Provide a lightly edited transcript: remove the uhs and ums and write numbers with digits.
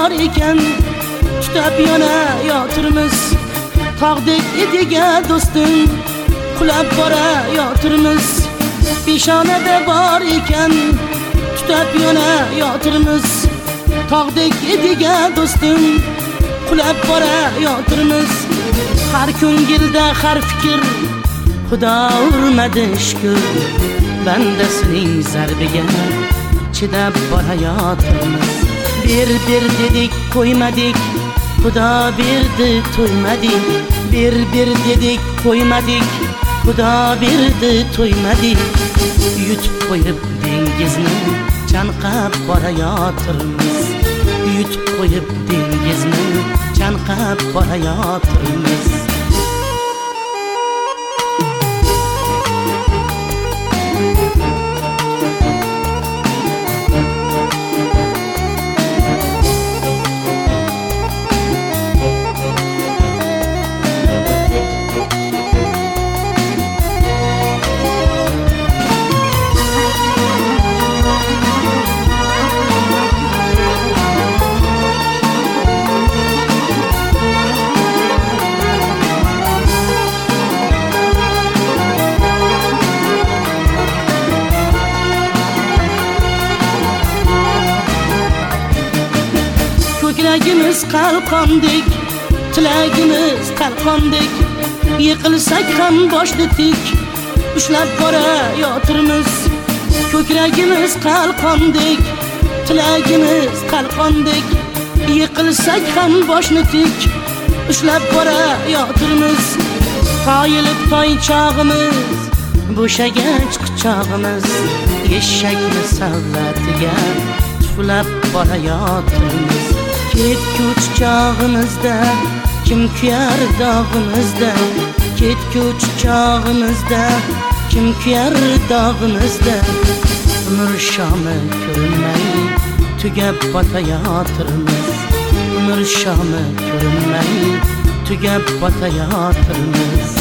bor ekan, tutab yonayotirmiz. Tog'dek idiga do'stim, qulab borayotirmiz. Peshonada bor ekan, tutab yonayotirmiz. Tog'dek idiga do'stim, qulab borayotirmiz. Har ko'ngilda har fikr, Xudo urmadi shukr. Bandasining zarbiga chidab borayotirmiz. Bir dedik qo'ymadik, Xudo berdi to'ymadik. Bir dedik qo'ymadik, Xudo berdi to'ymadik. Yutib qo'yib dengizni chanqab borayotirmiz. Yutib qo'yib dengizni chanqab borayotirmiz. Ko'kragimiz qalqondek, tilagimiz qalqondek. Yiqilsak ham boshni tik, ushlab borayotirmiz. Ko'kragimiz qalqondek, tilagimiz qalqondek. Yiqilsak ham boshni tik, ushlab borayotirmiz. Toyilib toychog'imiz, bo'shagach quchog'imiz. Eshakni savlatiga tuflab borayotirmiz. Ketguch chog'imizda kim kuyar dog'imizda? Ketguch chog'imizda kim kuyar dog'imizda? Umr shomi ko'rinmay tugab botayotirmiz. Umr shomi ko'rinmay tugab botayotirmiz.